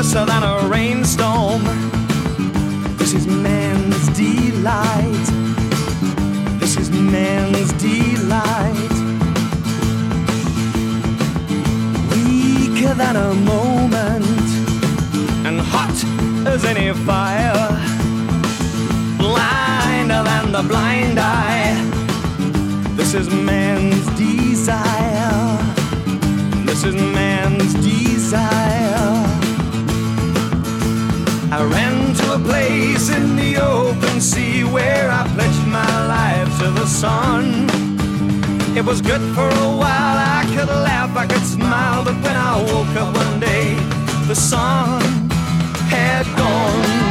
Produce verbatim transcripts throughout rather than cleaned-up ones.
fiercer than a rainstorm. This is man's delight. This is man's delight. Weaker than a moment and hot as any fire. Blinder than the blind eye. This is man's desire. This is man's desire. I ran to a place in the open sea where I pledged my life to the sun. It was good for a while, I could laugh, I could smile, but when I woke up one day, the sun had gone.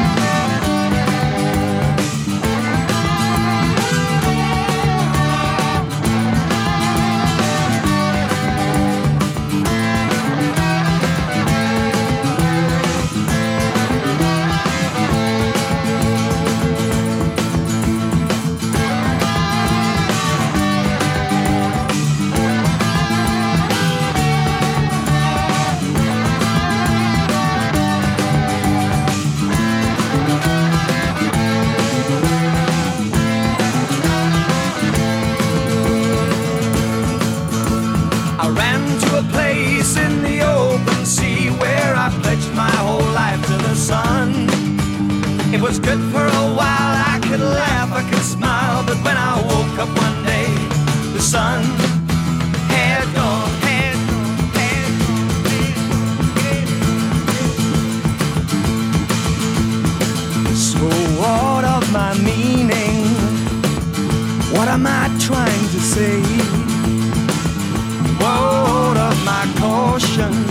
In the open sea where I pledged my whole life to the sun. It was good for a while, I could laugh, I could smile, but when I woke up one day, the sun had gone, had gone, had gone. So what of my meaning? What am I trying to say? What of my caution?